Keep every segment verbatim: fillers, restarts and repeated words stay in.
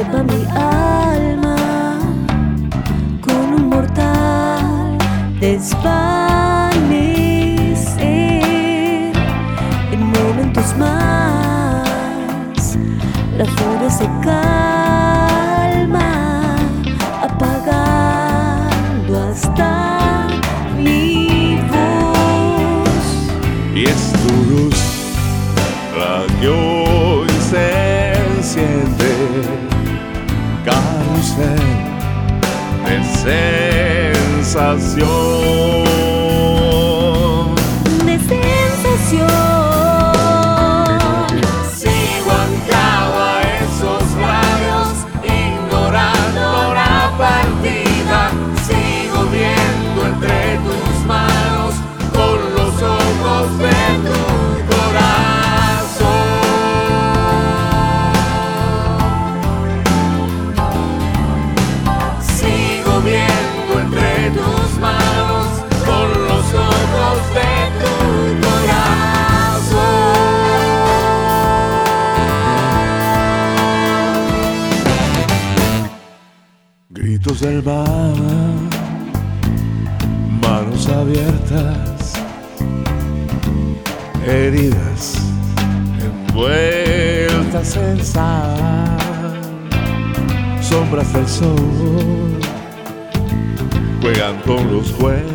tapa mi alma con un mortal desvanecer. En momentos más la furia se calma, apagando hasta mi voz. Y es tu luz la que hoy se enciende, carrusel de sensación, de sensación. Sigo anclado a esos labios, ignorando la partida. Sigo viendo entre tus manos con los ojos de tu corazón. Sigo viendo entre tus manos con los ojos de tu corazón. Gritos del mar, manos abiertas, heridas envueltas en sal, sombras del sol juegan con los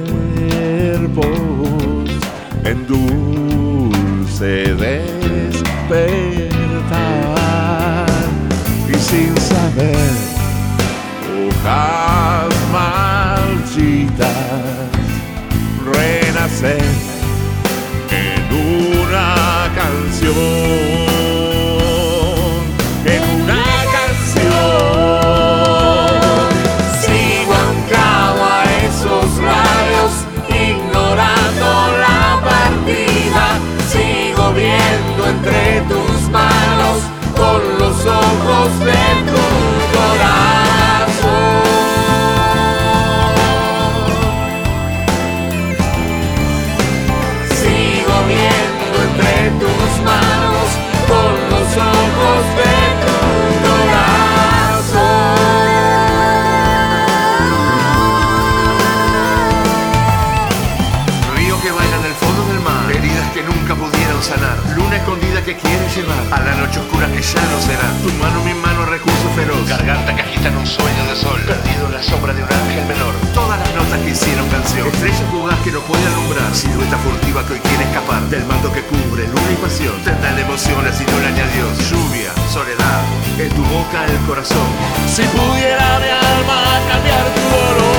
cuerpos en dulce despertar, y sin saber hojas marchitas renacer en una canción, en una canción. Sigo anclado a esos labios, ignorando la partida. Sigo viendo entre tus manos con los ojos de tu corazón. Sigo viendo entre tus manos con los ojos de tu corazón. Río que baila en el fondo del mar, heridas que nunca pudieron sanar, luna escondida que quieres llevar a la noche oscura que ya no será. Tu mano, mi mano, recurso feroz, garganta que agita en un sueño de sol, perdido en la sombra de un ángel menor. Todas las notas que hicieron canción, estrella fugaz que no puede alumbrar, silueta furtiva que hoy quiere escapar del manto que cubre luna y pasión. Tendrá la emoción así no le añadió lluvia, soledad, en tu boca el corazón. Si pudiera mi alma cambiar tu dolor,